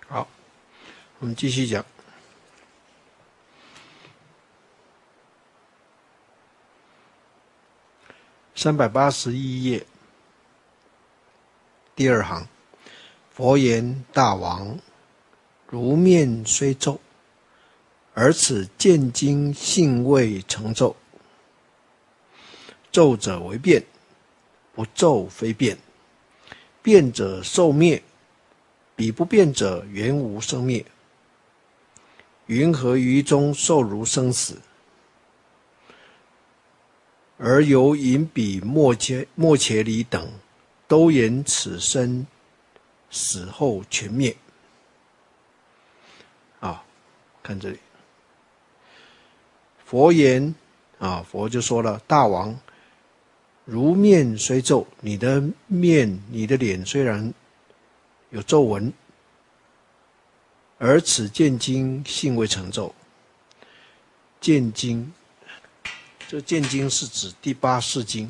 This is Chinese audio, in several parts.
好，我们继续讲。381页，第二行，佛言：大王，如面虽皱，而此见经性未成皱。皱者为变，不皱非变。变者寿灭，彼不变者原无生灭。云何于中受如生死？而由引彼莫伽离等都言此身死后全灭。看这里，佛言佛就说了，大王，如面虽皱，你的脸虽然有皱纹，而此见经性未成皱。见经，这见经是指第八识经，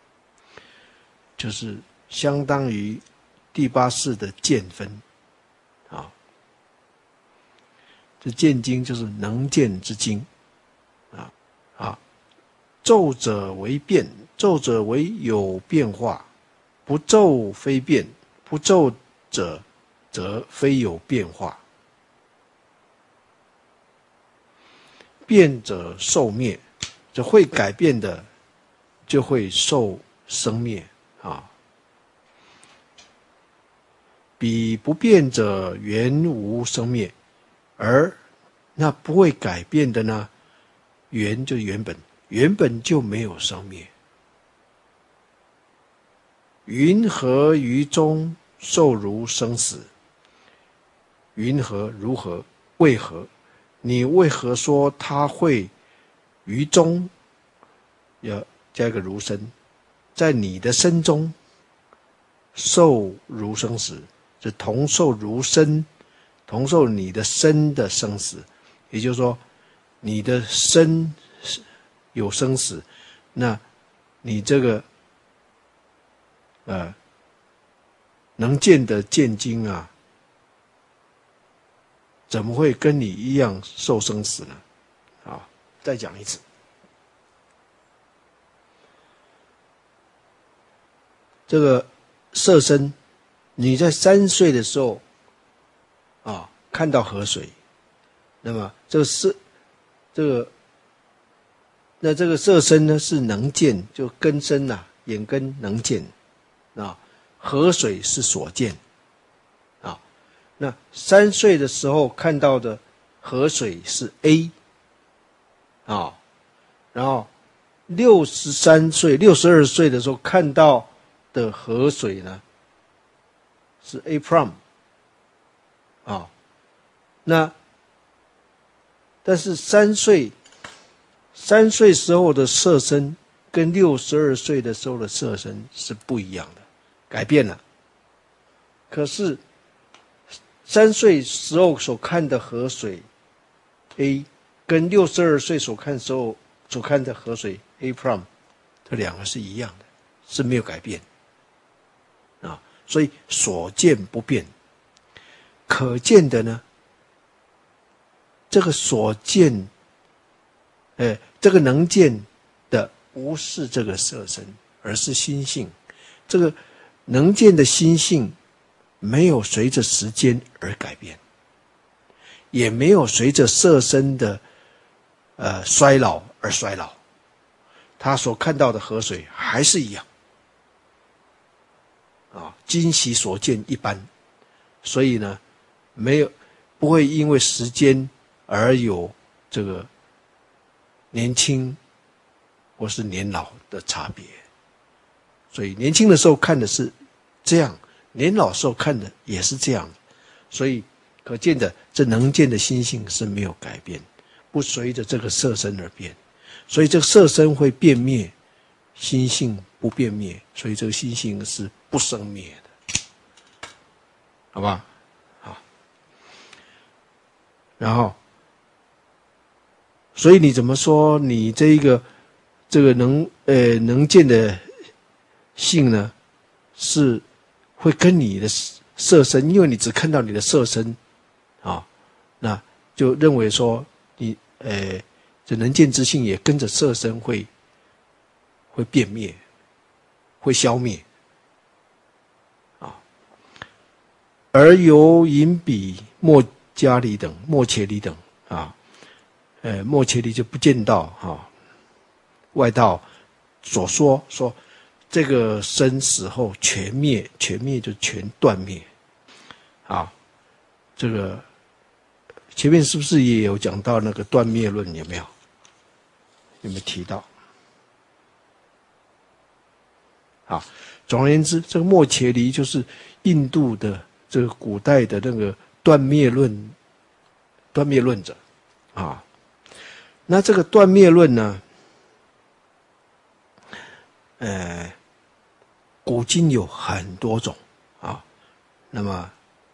就是相当于第八识的见分这见经就是能见之经皱者为变，皱者为有变化，不皱非变，不皱者则非有变化。变者寿灭，这会改变的就会受生灭彼不变者原无生灭，而那不会改变的呢，原就是原本就没有生灭。云何于中受如生死？云何如何？为何？你为何说他会于中，要加一个如身，在你的身中受如生死，是同受如身，同受你的身的生死。也就是说，你的身有生死，那你这个能见的见经怎么会跟你一样受生死呢？再讲一次。这个色身，你在3岁的时候看到河水，那么这个色身呢是能见，就根身眼根能见河水是所见那3岁的时候看到的河水是 A 然后62岁的时候看到的河水呢是 A prime 那但是3岁时候的色身跟62岁的时候的色身是不一样的，改变了。可是3岁时候所看的河水 A 跟62岁所看的河水 A prime 这两个是一样的，是没有改变所以所见不变。可见的呢，这个所见这个能见的不是这个色身，而是心性。这个能见的心性没有随着时间而改变，也没有随着色身的衰老而衰老，他所看到的河水还是一样今昔所见一般。所以呢，不会因为时间而有这个年轻或是年老的差别。所以年轻的时候看的是这样，年老时候看的也是这样。所以可见的这能见的心性是没有改变，不随着这个色身而变。所以这个色身会变灭，心性不变灭，所以这个心性是不生灭的，好吧？好，然后所以你怎么说你这个能见的性呢，是会跟你的色身，因为你只看到你的色身啊，那就认为说你这能见之性也跟着色身会变灭，会消灭啊。而由隐比莫伽利等、莫切利等啊，莫切利就不见道啊，外道所说这个生死后全灭，全灭就全断灭啊。这个前面是不是也有讲到那个断灭论？有没有？有没有提到？好，总而言之，这个莫切离就是印度的这个古代的那个断灭论者啊。那这个断灭论呢，古今有很多种啊。那么，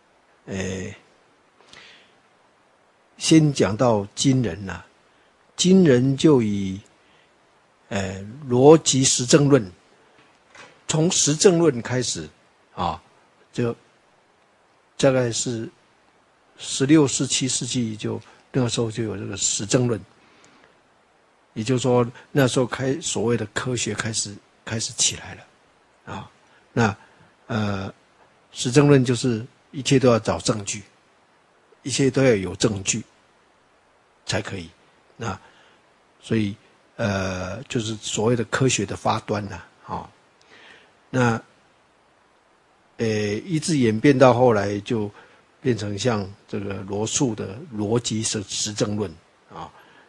先讲到今人呢，今人就以逻辑实证论，从实证论开始啊，就大概是16、17世纪就那个时候就有这个实证论，也就是说那时候所谓的科学开始起来了啊。那实证论就是一切都要找证据，一切都要有证据才可以。那所以就是所谓的科学的发端呐啊。那一直演变到后来就变成像这个罗素的逻辑实证论啊。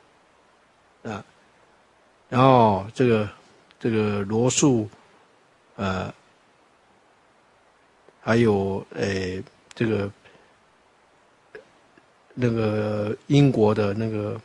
然后这个罗素还有这个那个英国的那个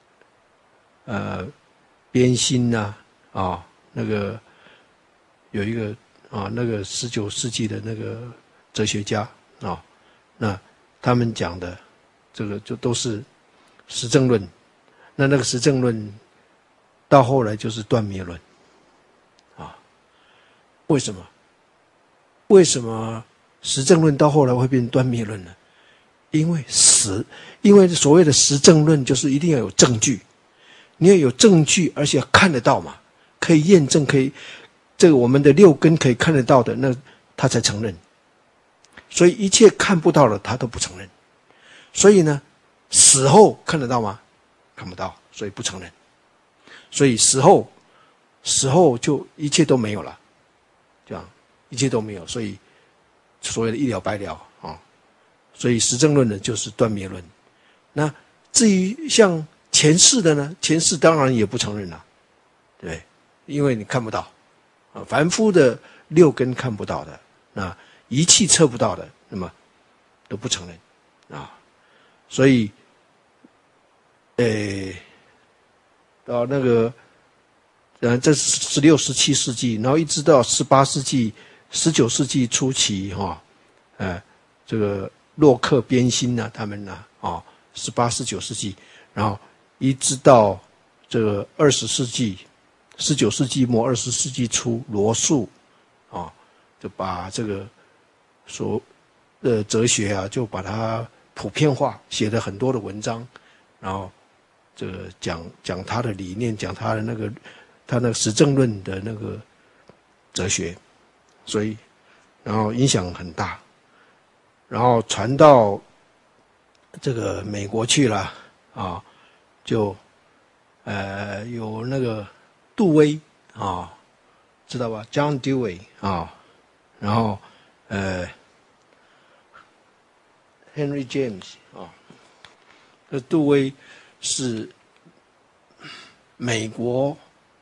边辛呐啊，那个有一个啊，那个19世纪的那个哲学家啊，那他们讲的这个就都是实证论。那个实证论到后来就是断灭论啊。为什么？为什么实证论到后来会变断灭论呢？因为所谓的实证论就是一定要有证据，你要有证据，而且要看得到嘛，可以验证，这个我们的六根可以看得到的，那他才承认。所以一切看不到的他都不承认。所以呢，死后看得到吗？看不到，所以不承认。所以死后就一切都没有了，这样一切都没有，所以所谓的一了百了啊。所以实证论呢就是断灭论。那至于像前世的呢，前世当然也不承认了，对不对？因为你看不到啊，凡夫的六根看不到的，那仪器测不到的，那么都不承认啊。所以到那个这是16、17世纪，然后一直到18世纪、19世纪初期哈，这个洛克、边辛呐，他们呐啊，18、19世纪，然后一直到这个20世纪、19世纪末、20世纪初，罗素啊，就把这个哲学啊，就把它普遍化，写了很多的文章，然后这个讲他的理念，讲他的那个实证论的那个哲学，所以然后影响很大，然后传到这个美国去了啊，就有那个杜威啊，知道吧 ？John Dewey 啊，然后Henry James 啊，这杜威是美国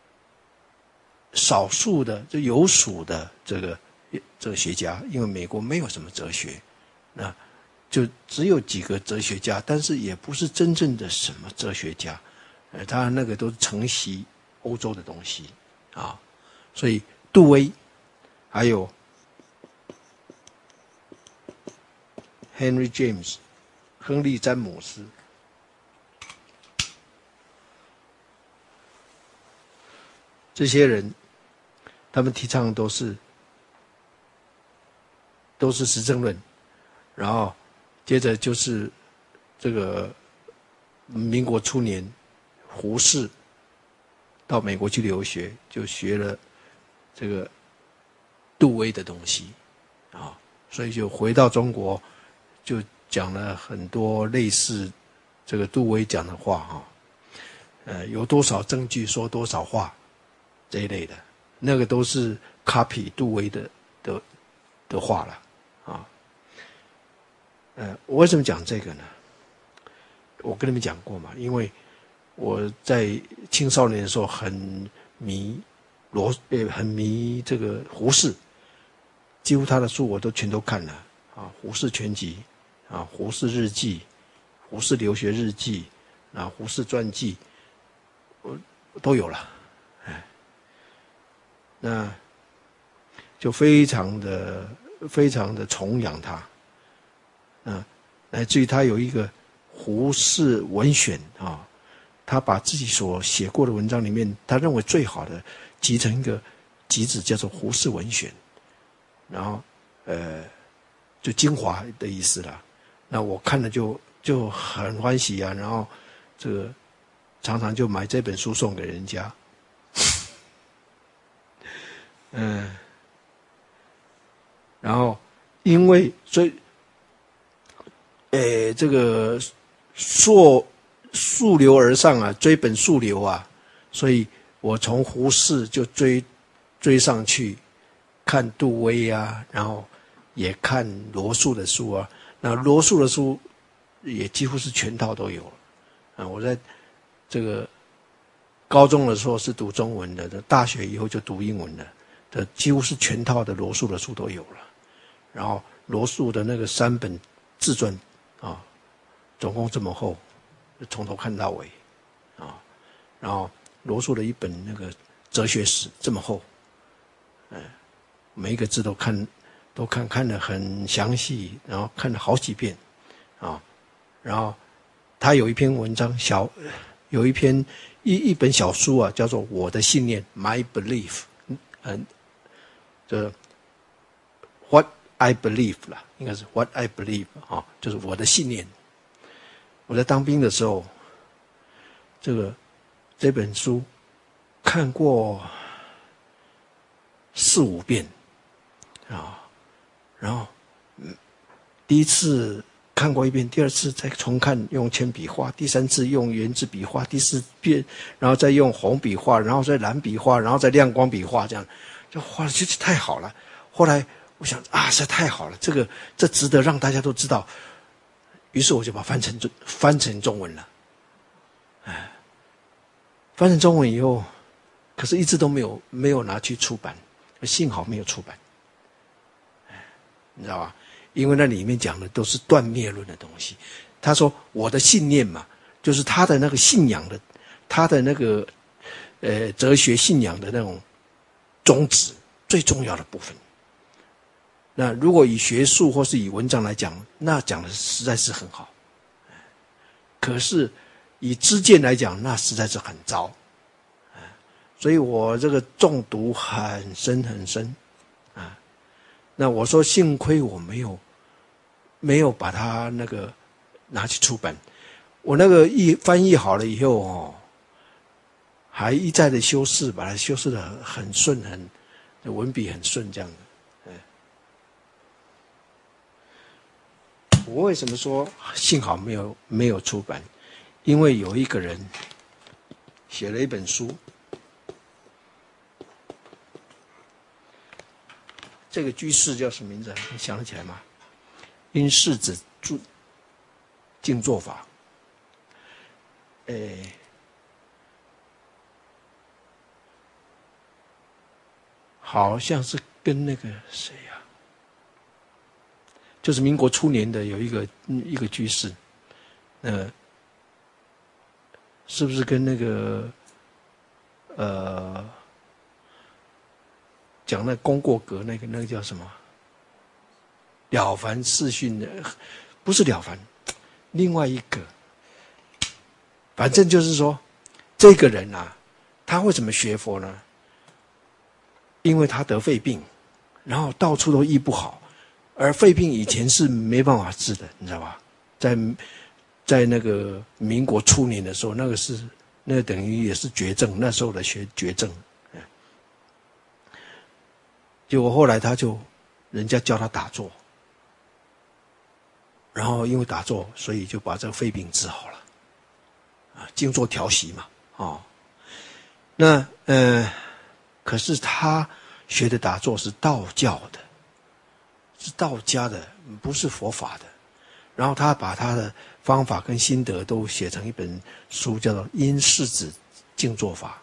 少数的就有属的这个哲学家，因为美国没有什么哲学，那就只有几个哲学家，但是也不是真正的什么哲学家，他那个都是承袭欧洲的东西啊，所以杜威还有 Henry James 亨利詹姆斯，这些人他们提倡都是实证论，然后接着就是这个民国初年，胡适到美国去留学，就学了这个杜威的东西啊，所以就回到中国，就讲了很多类似这个杜威讲的话哈，有多少证据说多少话这一类的，那个都是 copy 杜威的话了啊。我为什么讲这个呢？我跟你们讲过嘛，因为我在青少年的时候很迷很迷这个胡适，几乎他的书我都全都看了啊，胡适全集啊，胡适日记、胡适留学日记啊，胡适传记，我都有了，那就非常的崇仰他，乃至于他有一个胡适文选啊，他把自己所写过的文章里面，他认为最好的集成一个集子，叫做胡适文选，然后就精华的意思啦。那我看了就很欢喜啊，然后这个常常就买这本书送给人家。然后因为所以这个溯流而上啊，追本溯流啊，所以我从胡适就追上去，看杜威啊，然后也看罗素的书啊。那罗素的书也几乎是全套都有了啊。我在这个高中的时候是读中文的，大学以后就读英文的，几乎是全套的罗素的书都有了。然后罗素的那个3本自传啊，总共这么厚，从头看到尾啊。然后罗素的一本那个哲学史这么厚，每一个字都看得很详细，然后看了好几遍啊。然后他有一篇文章有一本小书啊，叫做《我的信念》（My Belief），这 What I believe 啦，应该是 What I believe 啊，就是我的信念。我在当兵的时候，这本书看过4、5遍啊，然后第一次看过一遍，第2次再重看用铅笔画，第3次用圆珠笔画，第4遍然后再用红笔画，然后再蓝笔画，然后再亮光笔画，这样就画的就是太好了。后来我想啊，实在太好了，这值得让大家都知道。于是我就把它翻成中文了。翻成中文以后，可是一直都没有拿去出版，幸好没有出版。你知道吧？因为那里面讲的都是断灭论的东西。他说我的信念嘛，就是他的那个信仰的，他的那个哲学信仰的那种宗旨最重要的部分。那如果以学术或是以文章来讲，那讲的实在是很好。可是以知见来讲，那实在是很糟。所以我这个中毒很深很深啊。那我说幸亏我没有把它那个拿去出版。我那个翻译好了以后哦，还一再的修饰，把它修饰的很顺，文笔很顺这样的。我为什么说幸好没有出版？因为有一个人写了一本书，这个居士叫什么名字？你想得起来吗？因世子静坐法。好像是跟那个谁呀，就是民国初年的有一个居士，是不是跟那个讲那功过格那个叫什么？了凡四训的，不是了凡，另外一个，反正就是说，这个人啊，他为什么学佛呢？因为他得肺病，然后到处都医不好，而肺病以前是没办法治的，你知道吧？ 在那个民国初年的时候，那个等于也是绝症，那时候的绝症。结果后来人家叫他打坐，然后因为打坐，所以就把这个肺病治好了，静坐调息嘛，那可是他学的打坐是道教的，是道家的，不是佛法的。然后他把他的方法跟心得都写成一本书，叫做《因式子静坐法》。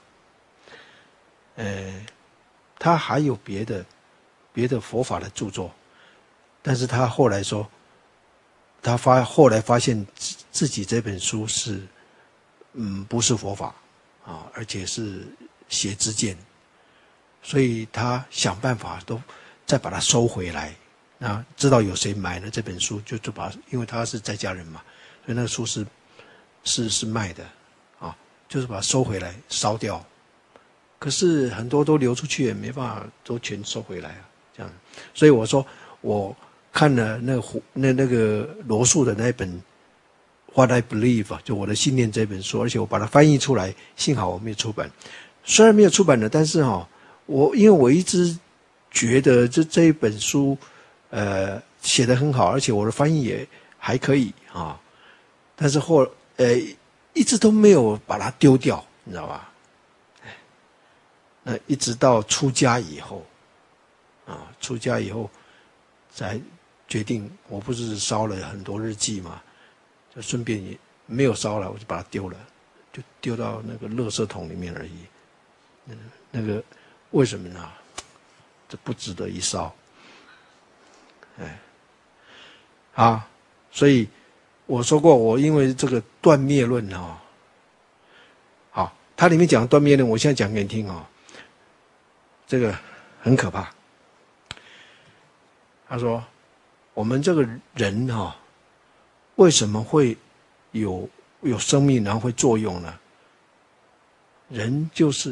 他还有别的佛法的著作，但是他后来说，后来发现自己这本书是不是佛法而且是邪知见，所以他想办法都再把它收回来。知道有谁买了这本书，就把，因为他是在家人嘛，所以那个书是卖的就是把它收回来烧掉。可是很多都流出去，也没办法都全收回来这样。所以我说我看了那个罗素的那一本《What I Believe》就我的信念这本书，而且我把它翻译出来，幸好我没有出版。虽然没有出版了，但是因为我一直觉得这一本书写得很好，而且我的翻译也还可以但是一直都没有把它丢掉，你知道吧？那一直到出家以后才决定，我不是烧了很多日记嘛，就顺便也没有烧了，我就把它丢了，就丢到那个垃圾桶里面而已。那个为什么呢？这不值得一烧。所以我说过，我因为这个断灭论它里面讲断灭论，我现在讲给你听这个很可怕。他说，我们这个人为什么会有生命，然后会作用呢？人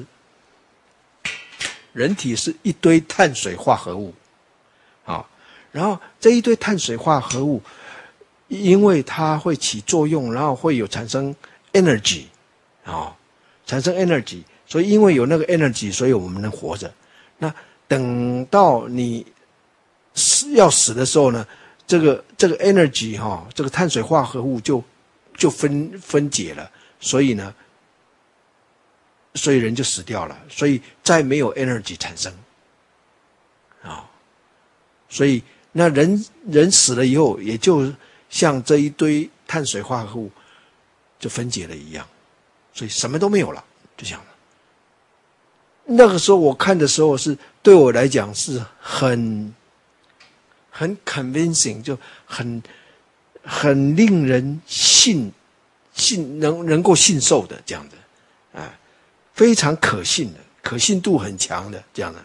体是一堆碳水化合物然后这一堆碳水化合物，因为它会起作用，然后会产生 energy 产生 energy， 所以因为有那个 energy， 所以我们能活着。那等到你要死的时候呢，这个 energy 这个碳水化合物就分解了，所以人就死掉了，所以再没有 energy 产生所以那人死了以后，也就像这一堆碳水化合物就分解了一样，所以什么都没有了，就这样了。那个时候我看的时候对我来讲是很 convincing， 就很令人能够信受的这样的非常可信的，可信度很强的这样的，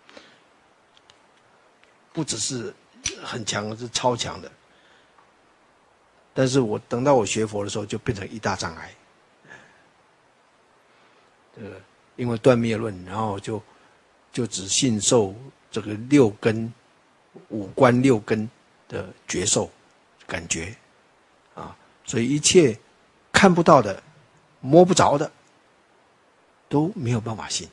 不只是很强，是超强的。但是等到我学佛的时候，就变成一大障碍。因为断灭论，然后就只信受这个五官六根的觉受感觉所以一切看不到的、摸不着的都没有办法信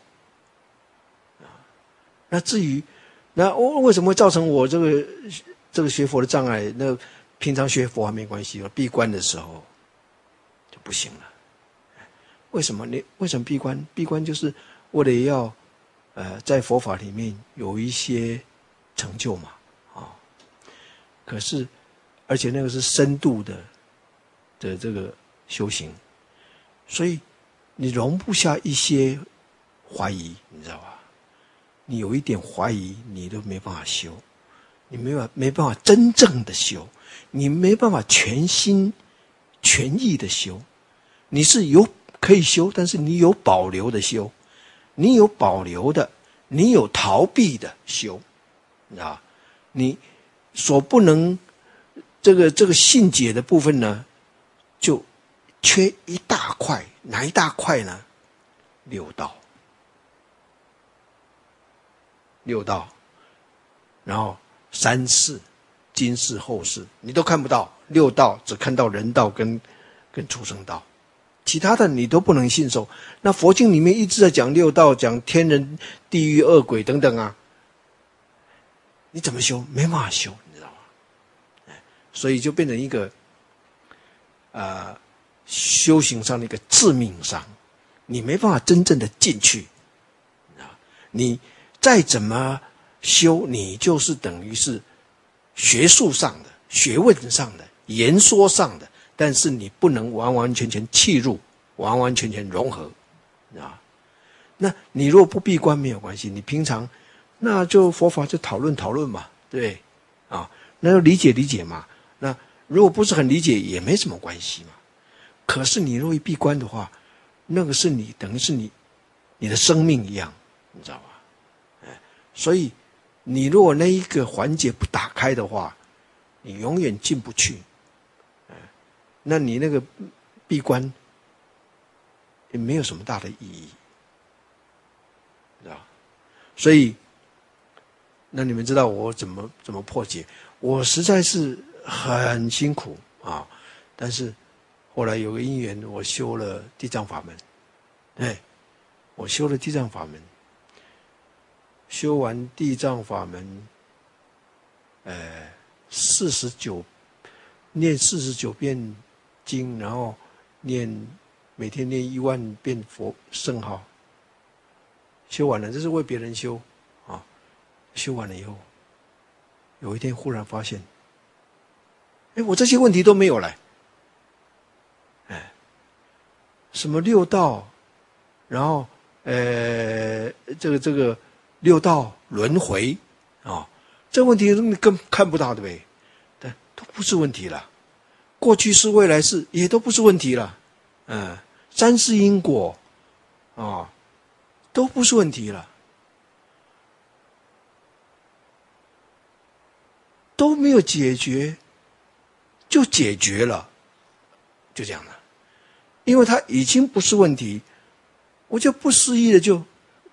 那至于为什么会造成我这个学佛的障碍？那平常学佛还没关系，闭关的时候就不行了。为什么闭关？闭关就是为了要在佛法里面有一些成就嘛可是而且那个是深度的这个修行，所以你容不下一些怀疑，你知道吧？你有一点怀疑，你都没办法修，你没办法真正的修，你没办法全心全意的修。你是可以修，但是你有保留的修，你有保留的，你有逃避的修你所不能这个信解的部分呢，就缺一大块。哪一大块呢？六道，然后三世、今世、后世，你都看不到。六道只看到人道跟跟畜生道，其他的你都不能信受。那佛经里面一直在讲六道，讲天人、地狱、恶鬼等等啊，你怎么修？没办法修，你知道吗？所以就变成一个修行上的一个致命伤，你没办法真正的进去。你再怎么修，你就是等于是学术上的、学问上的、言说上的，但是你不能完完全全契入，完完全全融合啊。那你如果不闭关没有关系，你平常那就佛法就讨论讨论嘛，对不对啊？那就理解理解嘛。那如果不是很理解也没什么关系嘛。可是你如果一闭关的话，那个是你等于是你的生命一样，你知道吧？所以你如果那一个环节不打开的话，你永远进不去。那你那个闭关也没有什么大的意义，知道？所以那你们知道我怎么破解？我实在是很辛苦啊，但是后来有个因缘，我修了地藏法门。我修了地藏法门，修完地藏法门，49念49遍经，然后每天念1万遍佛圣号，修完了，这是为别人修啊。修完了以后，有一天忽然发现，我这些问题都没有了。什么六道，然后这个六道轮回啊，这个问题你根本看不到，对不对？但都不是问题了。过去是未来是也都不是问题了。三世因果啊，都不是问题了，都没有解决，就解决了，就这样的。因为它已经不是问题，我就不思议的就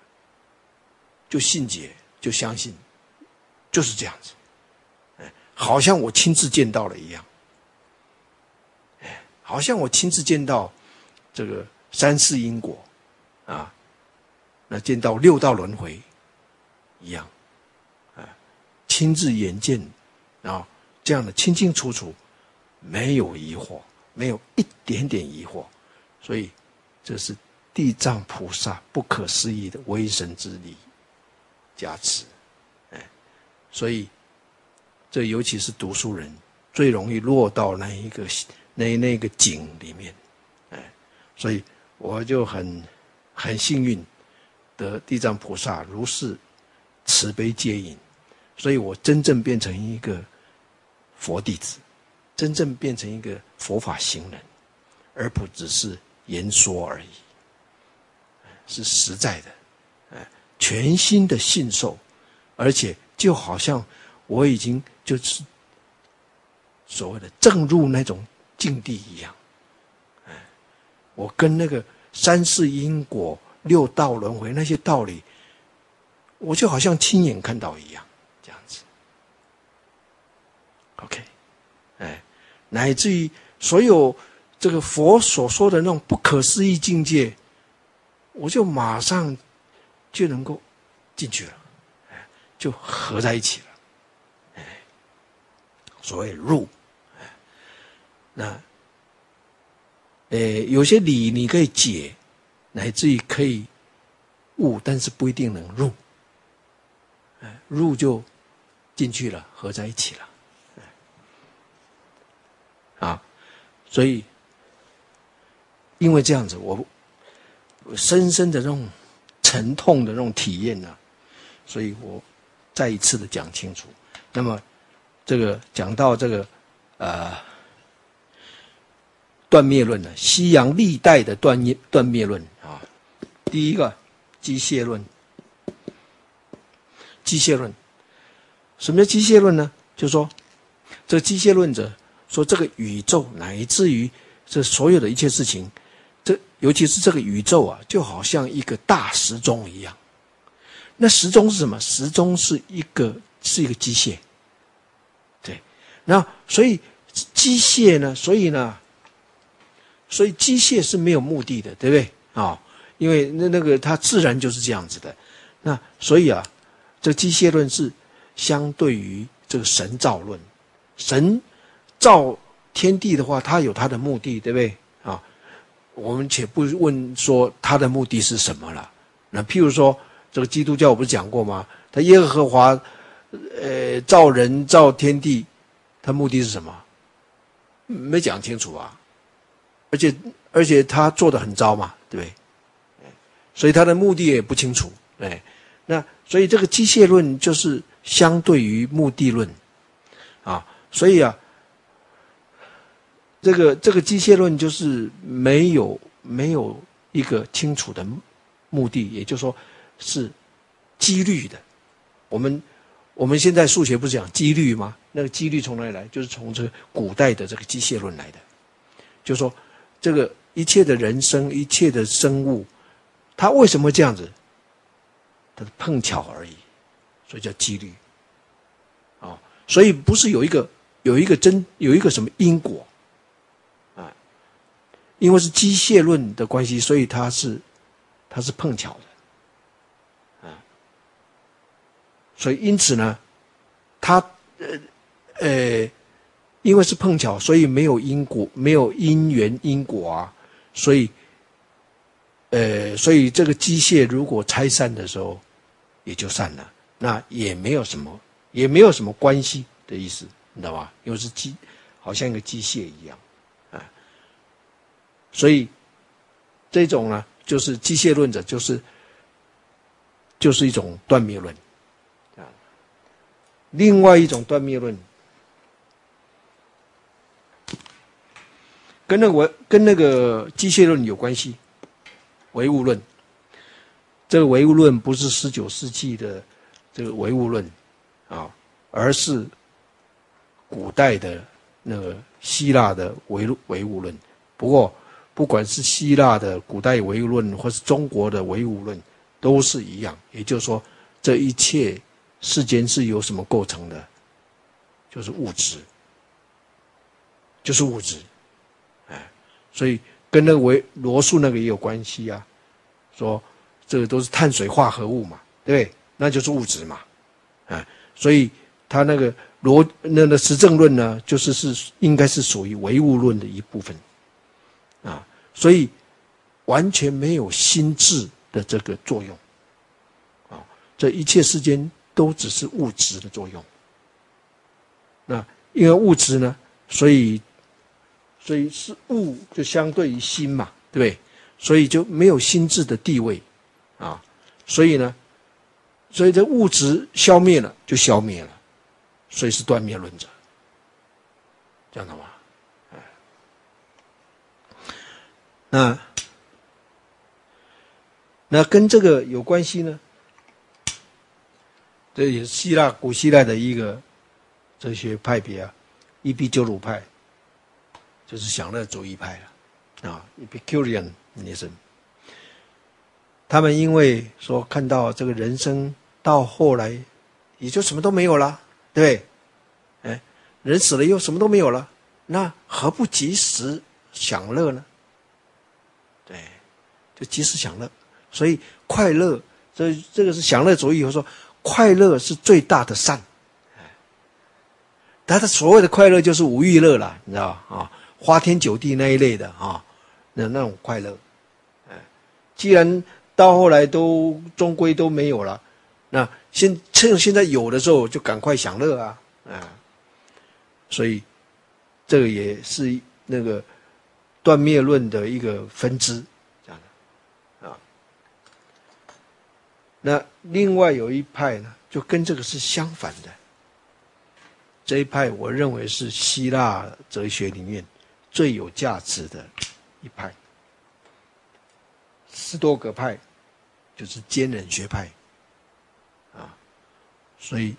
信解，就相信，就是这样子。好像我亲自见到了一样。好像我亲自见到这个三世因果啊，那见到六道轮回一样，亲自眼见啊，这样的清清楚楚，没有疑惑，没有一点点疑惑。所以这是地藏菩萨不可思议的威神之力加持。所以这尤其是读书人最容易落到那个井里面。所以我就很幸运得地藏菩萨如是慈悲接引，所以我真正变成一个佛弟子，真正变成一个佛法行人，而不只是言说而已，是实在的，全心的信受，而且就好像我已经就是所谓的正入那种境地一样。我跟那个三世因果、六道轮回那些道理，我就好像亲眼看到一样，这样子。OK， 乃至于所有这个佛所说的那种不可思议境界，我就马上就能够进去了，就合在一起了。所谓入，那有些理你可以解，乃至于可以悟，但是不一定能入。入就进去了，合在一起了。所以因为这样子，我深深的这种沉痛的这种体验呢，所以我再一次的讲清楚。那么这个讲到这个断灭论呢，西洋历代的断灭论啊，第一个机械论。机械论，什么叫机械论呢？就是说，这个机械论者说，这个宇宙乃至于这所有的一切事情，尤其是这个宇宙啊，就好像一个大时钟一样。那时钟是什么？时钟是一个机械，对。然后，所以机械呢，所以呢， 所以机械是没有目的的，对不对啊？因为那个它自然就是这样子的。那所以啊，这机械论是相对于这个神造论。神造天地的话，它有它的目的，对不对啊？我们且不问说它的目的是什么了。那譬如说，这个基督教我不是讲过吗？他耶和华造人造天地，他目的是什么？没讲清楚啊。而且他做得很糟嘛，对不对？所以他的目的也不清楚。那所以这个机械论就是相对于目的论啊。所以啊，这个机械论就是没有一个清楚的目的，也就是说是几率的。我们现在数学不是讲几率吗？那个几率从哪里来？就是从这个古代的这个机械论来的。就是说，这个一切的人生，一切的生物，它为什么会这样子？它是碰巧而已，所以叫几率。所以不是有一个什么因果啊？因为是机械论的关系，所以它是碰巧的啊。所以因此呢，它因为是碰巧，所以没有因果，没有因缘因果啊。所以这个机械如果拆散的时候，也就散了，那也没有什么关系的意思，你知道吧？因为是好像一个机械一样啊。所以这种呢，就是机械论者，就是一种断灭论啊。另外一种断灭论，跟那个机械论有关系，唯物论。这个唯物论不是19世纪的这个唯物论啊，而是古代的那个希腊的唯物论。不过不管是希腊的古代唯物论，或是中国的唯物论，都是一样。也就是说，这一切世间是由什么构成的？就是物质，就是物质。所以跟那个罗素那个也有关系啊，说这个都是碳水化合物嘛，对不对？那就是物质嘛，所以他那个那个实证论呢，应该是属于唯物论的一部分啊，所以完全没有心智的这个作用啊，这一切世间都只是物质的作用。那因为物质呢，所以是物就相对于心嘛，对不对？所以就没有心智的地位啊。所以这物质消灭了就消灭了，所以是断灭论者，这样的吗？那跟这个有关系呢？这也是古希腊的一个哲学派别啊，Epicurean派。就是享乐主义派了，Epicureanism。他们因为说看到这个人生到后来也就什么都没有了，对不对？人死了又什么都没有了，那何不及时享乐呢？对，就及时享乐。所以快乐，这个是享乐主义，说快乐是最大的善。他的所谓的快乐就是无欲乐了，你知道啊？花天酒地那一类的啊，那种快乐，既然到后来都终归都没有了，那趁现在有的时候就赶快享乐啊，所以这个也是那个断灭论的一个分支，这样的啊。那另外有一派呢，就跟这个是相反的，这一派我认为是希腊哲学里面最有价值的一派，斯多葛派就是坚忍学派啊，所以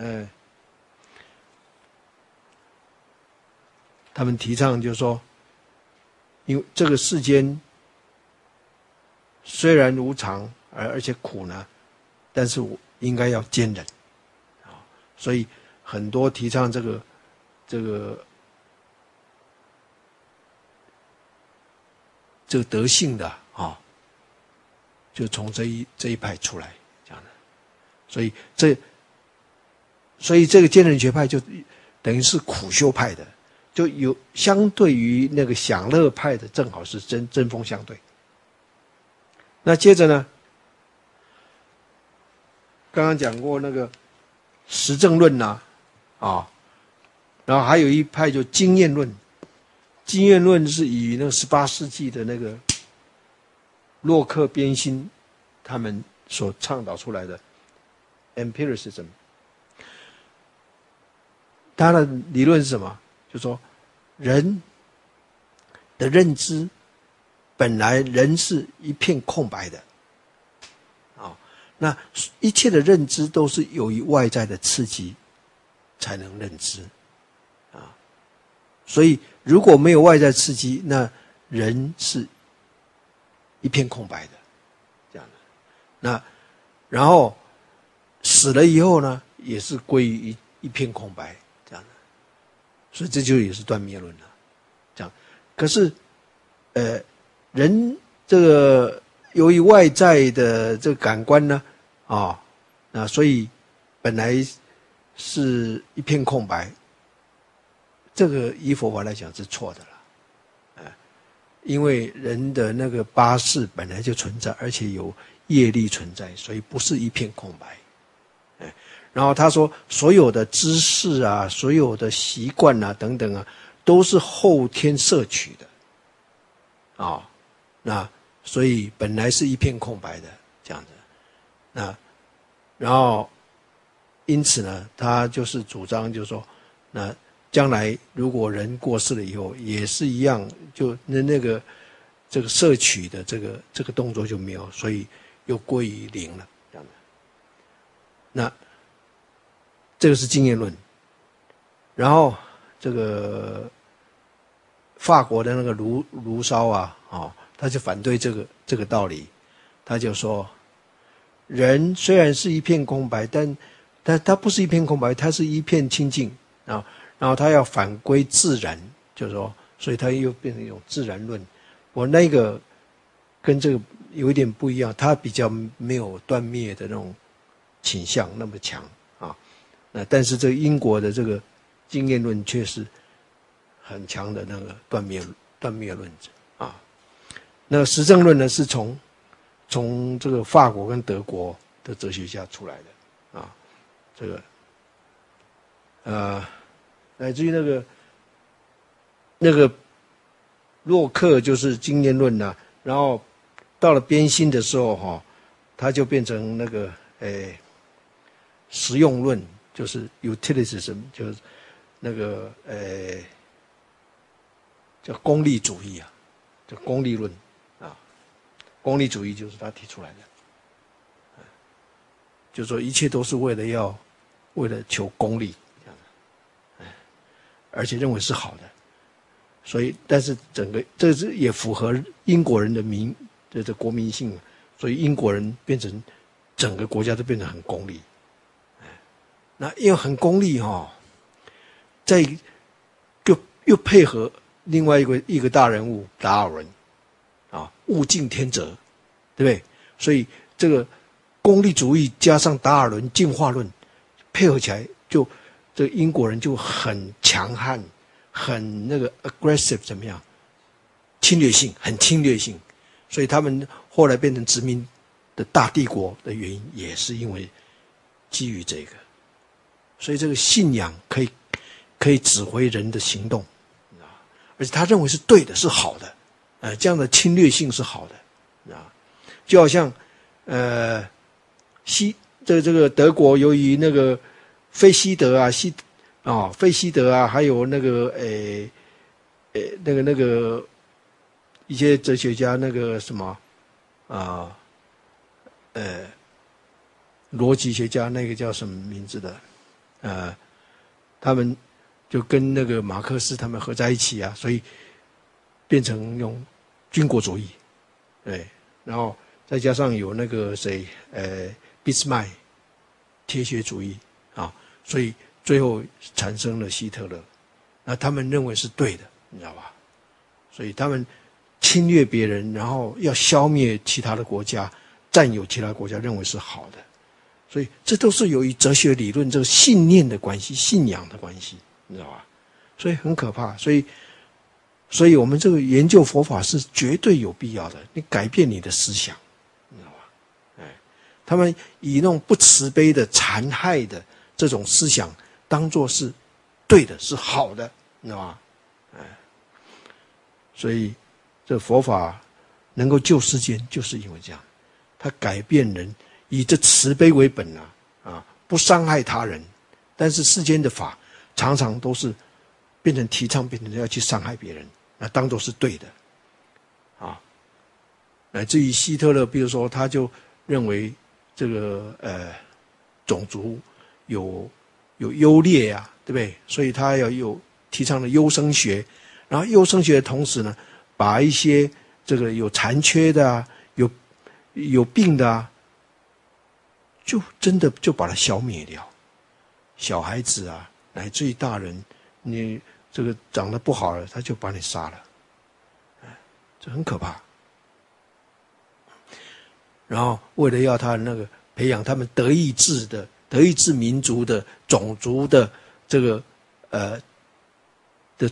他们提倡就是说，因为这个世间虽然无常而且苦呢，但是我应该要坚忍啊，所以很多提倡这个这个德性的就从这一派出来这样的，所以这个坚忍学派就等于是苦修派的，就有相对于那个享乐派的正好是针锋相对。那接着呢，刚刚讲过那个实证论然后还有一派就经验论。经验论是以那个18世纪的那个洛克、边沁他们所倡导出来的 empiricism。他的理论是什么？就是说人的认知本来人是一片空白的那一切的认知都是由于外在的刺激才能认知所以如果没有外在刺激，那人是一片空白的这样的。那然后死了以后呢，也是归于一片空白这样的。所以这就也是断灭论了这样。可是人这个由于外在的这个感官呢那所以本来是一片空白，这个以佛法来讲是错的了因为人的那个八识本来就存在，而且有业力存在，所以不是一片空白然后他说所有的知识啊，所有的习惯啊等等啊，都是后天摄取的那所以本来是一片空白的这样子然后因此呢，他就是主张就是说那将来如果人过世了以后也是一样，就那个这个摄取的这个动作就没有，所以又归于零了这样的。那这个是经验论。然后这个法国的那个卢梭他就反对这个道理，他就说人虽然是一片空白，但它不是一片空白，它是一片清净然后他要反归自然，就是说，所以他又变成一种自然论。我那个跟这个有一点不一样，他比较没有断灭的那种倾向那么强但是这个英国的这个经验论却是很强的那个断灭论者那个实证论呢，是从这个法国跟德国的哲学家出来的这个乃至于那个洛克就是经验论然后到了边沁的时候他就变成那个实用论，就是 utilitism， 就是那个叫功利主义叫功利论功利主义就是他提出来的就是说一切都是为了求功利这样的而且认为是好的，所以但是整个这也符合英国人的国民性，所以英国人变成整个国家都变得很功利那因为很功利在又配合另外一个大人物达尔文物竞天择，对不对？所以这个功利主义加上达尔文进化论配合起来，就这个英国人就很强悍，很那个 aggressive， 怎么样？很侵略性，所以他们后来变成殖民的大帝国的原因，也是因为基于这个。所以这个信仰可以指挥人的行动，而且他认为是对的，是好的，这样的侵略性是好的，就好像这个德国由于那个费希德还有那个那个一些哲学家那个什么逻辑学家那个叫什么名字的他们就跟那个马克思他们合在一起所以变成用军国主义，对，然后再加上有那个谁俾斯麦铁血主义所以最后产生了希特勒，那他们认为是对的，你知道吧？所以他们侵略别人，然后要消灭其他的国家，占有其他国家，认为是好的。所以这都是由于哲学理论这个信念的关系、信仰的关系，你知道吧？所以很可怕。所以我们这个研究佛法是绝对有必要的。你改变你的思想，你知道吧？他们以那种不慈悲的、残害的这种思想，当作是对的、是好的，你知道吧？所以这佛法能够救世间，就是因为这样，它改变人。以这慈悲为本不伤害他人，但是世间的法常常都是变成提倡，变成要去伤害别人，那当作是对的，乃至于希特勒，比如说他就认为这个种族有优劣对不对？所以他要有提倡的优生学，然后优生学的同时呢，把一些这个有残缺的有病的就真的就把它消灭掉。小孩子乃至于大人，你这个长得不好了，他就把你杀了，这很可怕。然后为了要他那个培养他们德意志民族的种族的这个的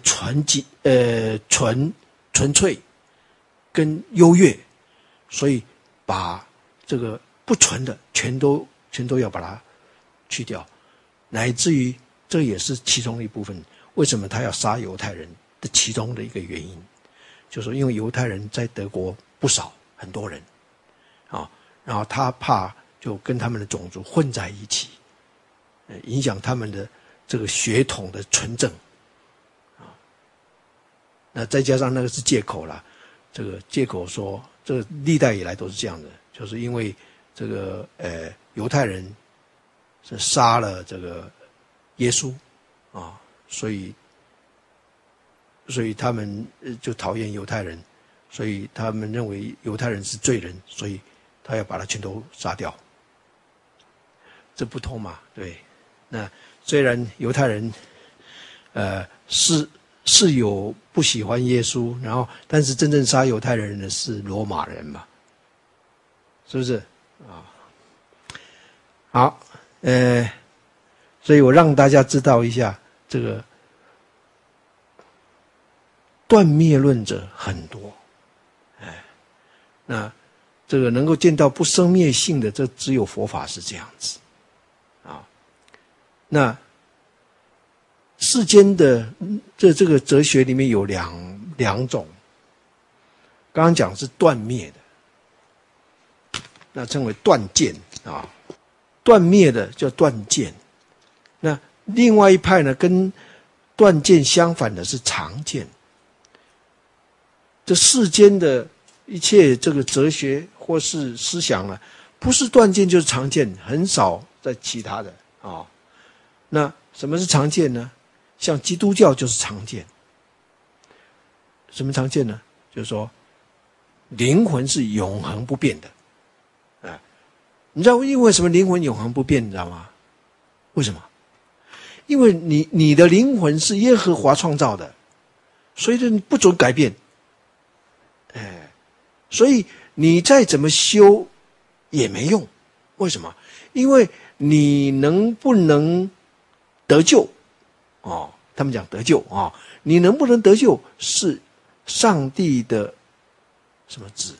纯粹跟优越，所以把这个不纯的全都要把它去掉，乃至于这也是其中的一部分。为什么他要杀犹太人的其中的一个原因，就是因为犹太人在德国不少，很多人然后他怕就跟他们的种族混在一起，影响他们的这个血统的纯正那再加上那个是借口啦，这个借口说这个历代以来都是这样的，就是因为这个犹太人是杀了这个耶稣所以他们就讨厌犹太人，所以他们认为犹太人是罪人，所以他要把他全都杀掉。这不通嘛，对。那虽然犹太人是有不喜欢耶稣，然后但是真正杀犹太人的是罗马人嘛，是不是好，所以我让大家知道一下，这个断灭论者很多，那这个能够见到不生灭性的，这只有佛法是这样子那世间的这个哲学里面有两种，刚刚讲是断灭的，那称为断见断灭的叫断见。那另外一派呢，跟断见相反的是常见。这世间的一切这个哲学或是思想不是断见就是常见，很少在其他的那什么是常见呢？像基督教就是常见。什么常见呢？就是说灵魂是永恒不变的你知道因为什么灵魂永恒不变，你知道吗？为什么？因为你的灵魂是耶和华创造的，所以你不准改变所以你再怎么修也没用。为什么？因为你能不能得救他们讲得救你能不能得救是上帝的什么旨？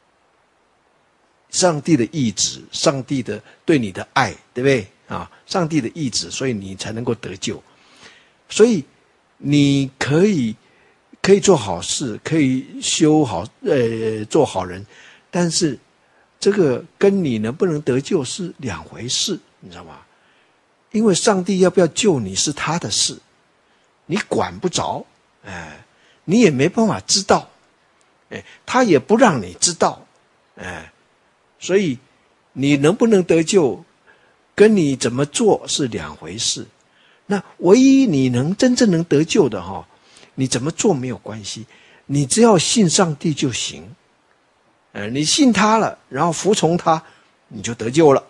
上帝的意志，上帝的对你的爱，对不对上帝的意志，所以你才能够得救。所以你可以做好事，可以修好做好人，但是这个跟你能不能得救是两回事，你知道吗？因为上帝要不要救你是他的事，你管不着你也没办法知道他也不让你知道所以你能不能得救跟你怎么做是两回事。那唯一你真正能得救的你怎么做没有关系，你只要信上帝就行你信他了，然后服从他，你就得救了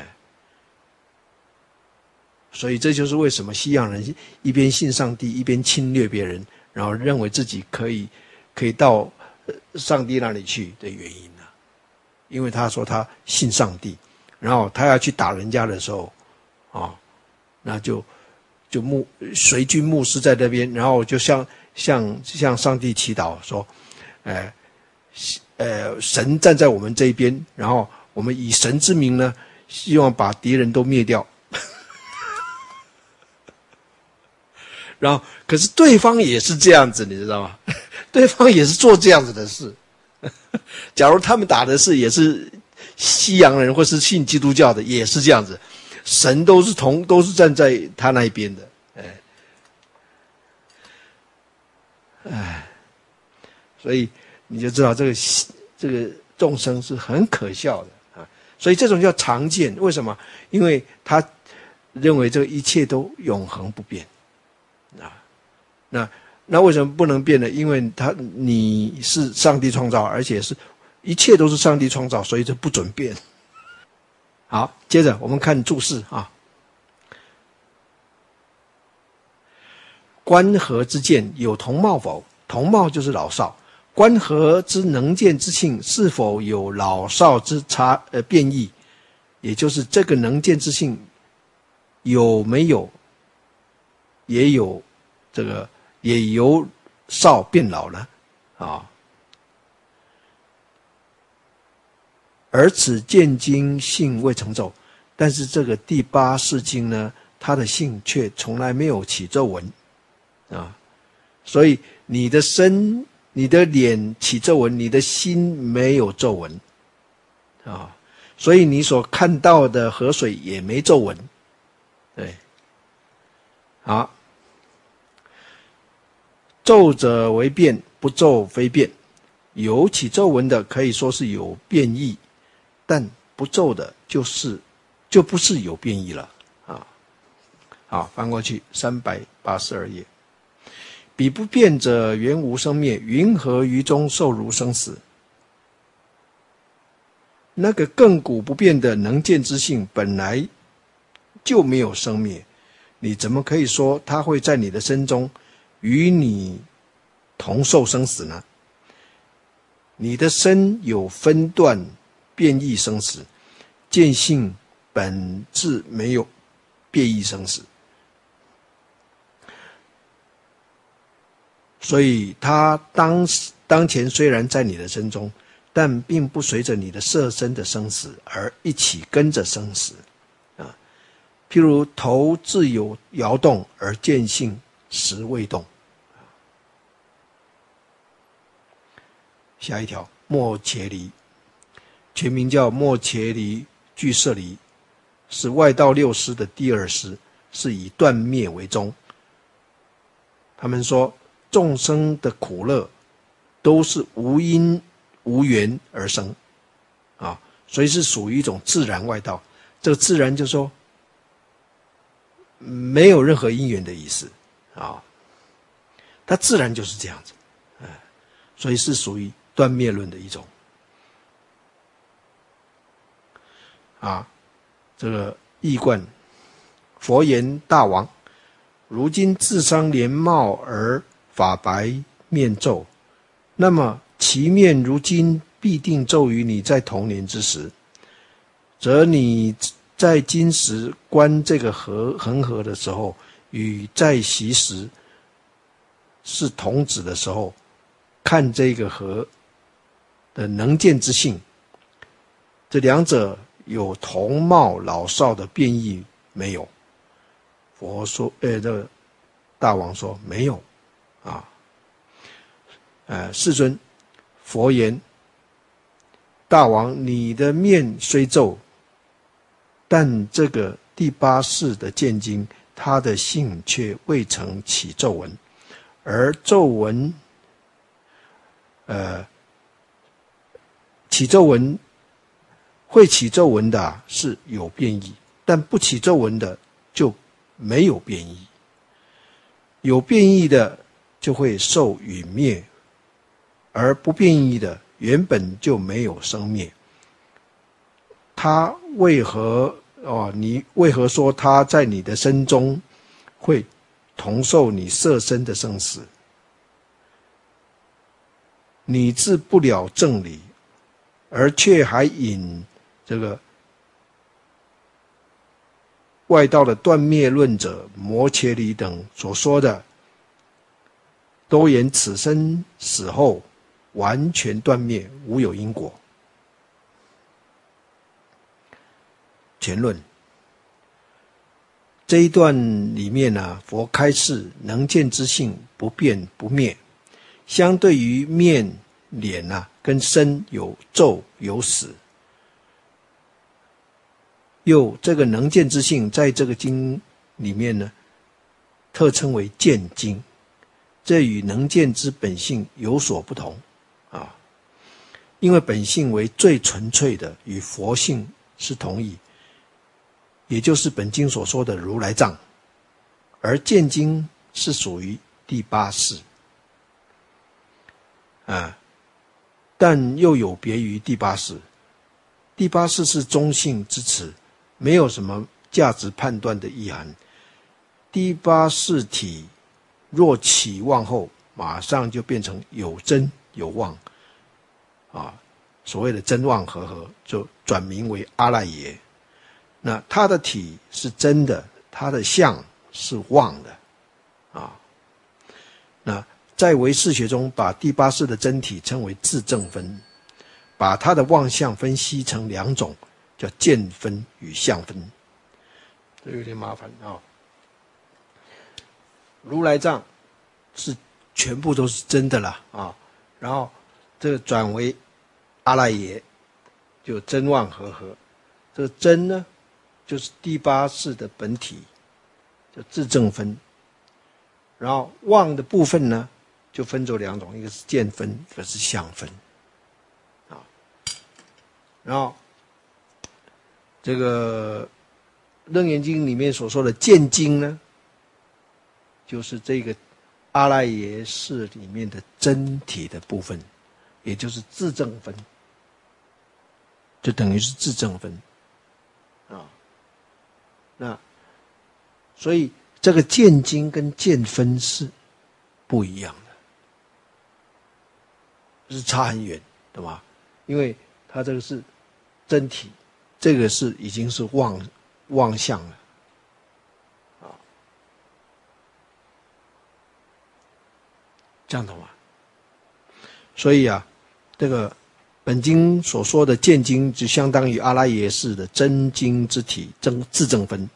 所以这就是为什么西洋人一边信上帝一边侵略别人，然后认为自己可以到上帝那里去的原因啊。因为他说他信上帝，然后他要去打人家的时候，那就随军牧师在那边，然后就向上帝祈祷说，神站在我们这一边，然后我们以神之名呢，希望把敌人都灭掉。然后，可是对方也是这样子，你知道吗？对方也是做这样子的事。假如他们打的是也是西洋人或是信基督教的，也是这样子，神都是站在他那一边的。所以你就知道这个众生是很可笑的啊。所以这种叫常见，为什么？因为他认为这个一切都永恒不变啊。那为什么不能变呢？因为你是上帝创造，而且是一切都是上帝创造，所以这不准变。好，接着我们看注释啊。观何之见有同貌否？同貌就是老少。观何之能见之性是否有老少之变异？也就是这个能见之性有没有也有这个也由少变老呢？而此见经性未成皱，但是这个第八世经呢，它的性却从来没有起皱纹啊。所以你的身、你的脸起皱纹，你的心没有皱纹啊。所以你所看到的河水也没皱纹。对，好。皱者为变，不皱非变。有起皱纹的可以说是有变异，但不皱的就不是有变异了啊。好，翻过去382页。彼不变者原无生灭，云何于中受如生死？那个亘古不变的能见之性本来就没有生灭，你怎么可以说它会在你的身中与你同受生死呢？你的身有分段变异生死，见性本质没有变异生死，所以它当前虽然在你的身中，但并不随着你的色身的生死而一起跟着生死啊。譬如头自有摇动，而见性实未动。下一条，末伽离，全名叫末伽离俱舍离，是外道六师的第二师，是以断灭为宗。他们说众生的苦乐都是无因无缘而生啊，所以是属于一种自然外道。这个自然就是说没有任何因缘的意思啊，它自然就是这样子，所以是属于断灭论的一种啊。这个易观，佛言大王，如今智商连貌而发白面皱，那么其面如今必定皱于你在童年之时，则你在今时观这个恒河的时候，与在昔时是童子的时候看这个河的能见之性，这两者有同貌老少的变异没有？佛说，这个大王说没有啊。世尊，佛言，大王，你的面虽皱，但这个第八世的见经，它的性却未曾起皱纹，而皱纹，起皱纹会起皱纹的是有变异，但不起皱纹的就没有变异。有变异的就会受陨灭，而不变异的原本就没有生灭。他为何你为何说他在你的身中会同受你色身的生死？ 拟制不了正理，而却还引这个外道的断灭论者摩羯里等所说的，都言此生死后完全断灭，无有因果。前论这一段里面呢，佛开示能见之性不变不灭，相对于面脸跟身有昼有死，又这个能见之性在这个经里面呢，特称为见经，这与能见之本性有所不同啊。因为本性为最纯粹的，与佛性是同义，也就是本经所说的如来藏，而见经是属于第八识但又有别于第八识。第八识是中性之词，没有什么价值判断的意涵。第八识体若起妄后，马上就变成有真有妄所谓的真妄合合，就转名为阿赖耶。那它的体是真的，它的相是妄的那在唯识学中，把第八识的真体称为自证分，把它的妄相分析成两种，叫见分与相分。这有点麻烦如来藏是全部都是真的啦然后这个转为阿赖耶，就真妄合合。这个真呢，就是第八识的本体，叫自证分。然后妄的部分呢，就分作两种，一个是见分，一个是相分然后这个楞严经里面所说的见经呢，就是这个阿赖耶识里面的真体的部分，也就是自证分，就等于是自证分那所以这个见经跟见分是不一样的，是差很远，对吧？因为它这个是真体，这个是已经是妄相了这样懂吗？所以这个本经所说的见经，就相当于阿赖耶识的真经之体自证分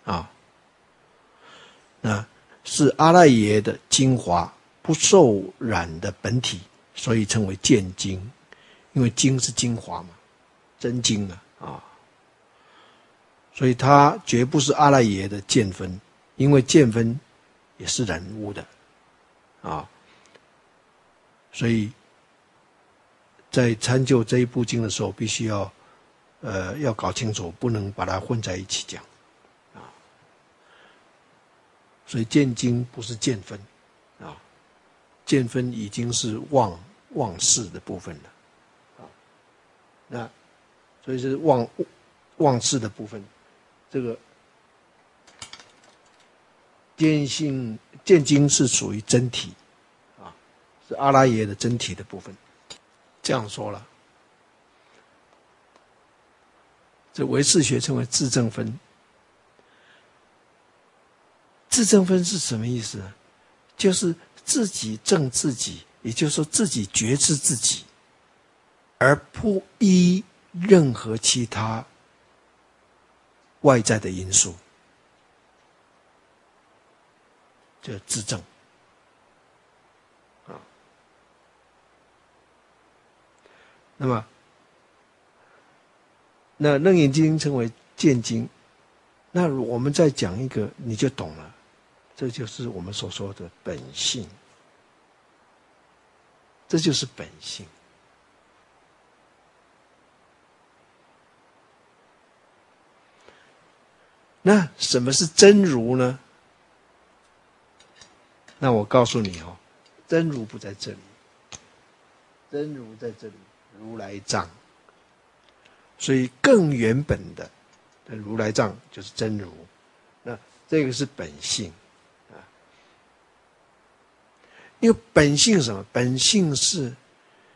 那是阿赖耶的精华不受染的本体，所以称为见经。因为经是精华嘛，真经所以它绝不是阿赖耶的见分，因为见分也是染污的所以在参究这一部经的时候，必须要搞清楚，不能把它混在一起讲所以见经不是见分见分已经是妄识的部分了那所以是妄识的部分，这个见经是属于真体是阿赖耶的真体的部分。这样说了，这唯识学称为自证分。自证分是什么意思呢？就是自己证自己，也就是说自己觉知自己，而不依任何其他外在的因素，这自证那么那楞严经称为见经，那我们再讲一个你就懂了，这就是我们所说的本性，这就是本性。那什么是真如呢？那我告诉你真如不在这里，真如在这里，如来藏。所以更原本的如来藏就是真如，那这个是本性因为本性是什么？本性是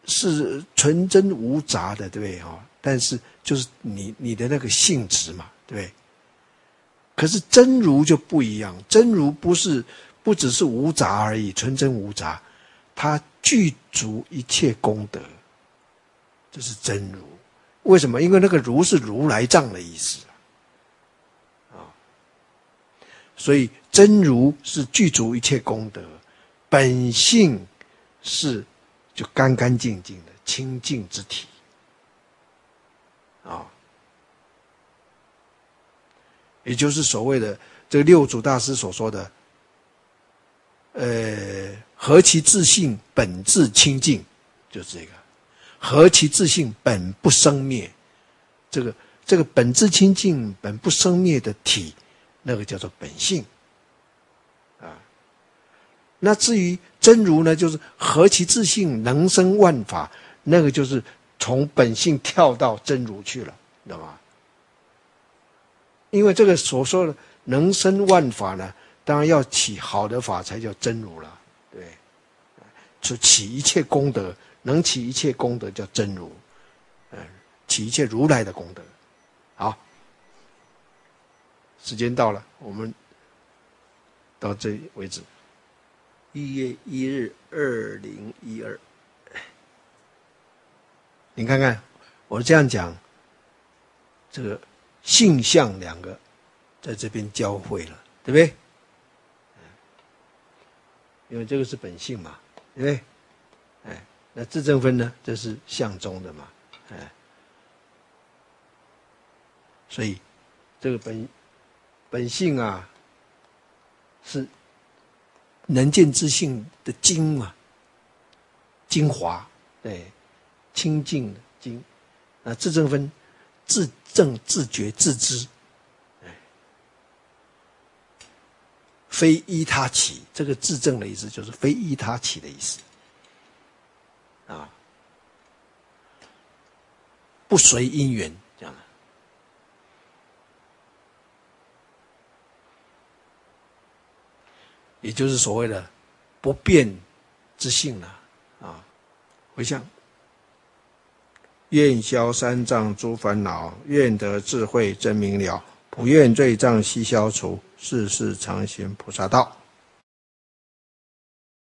是纯真无杂的，对不对？但是就是你的那个性质嘛，对不对？可是真如就不一样，真如不只是无杂而已，纯真无杂，它具足一切功德，这是真如。为什么？因为那个如是如来藏的意思啊，所以真如是具足一切功德，本性是就干干净净的清净之体啊，也就是所谓的这个六祖大师所说的何其自性本自清净，就是这个何其自性本不生灭，这个本自清净本不生灭的体，那个叫做本性啊。那至于真如呢，就是何其自性能生万法，那个就是从本性跳到真如去了，知道吗？因为这个所说的能生万法呢，当然要起好的法才叫真如了，对，就起一切功德，能起一切功德叫真如，起一切如来的功德。好，时间到了，我们到这里为止。1月1日2012，你看看我这样讲，这个性相两个在这边交汇了，对不对？因为这个是本性嘛，对不对？那自证分呢，这是相中的嘛，所以这个本性啊，是能见之性的精嘛，精华，对，清净的精。那自证分，自证、自觉、自知，非依他起。这个自证的意思就是非依他起的意思啊，不随因缘这样的。也就是所谓的不变之性了啊。回向，愿消三障诸烦恼，愿得智慧真明了，普愿罪障悉消除，世世常行菩萨道。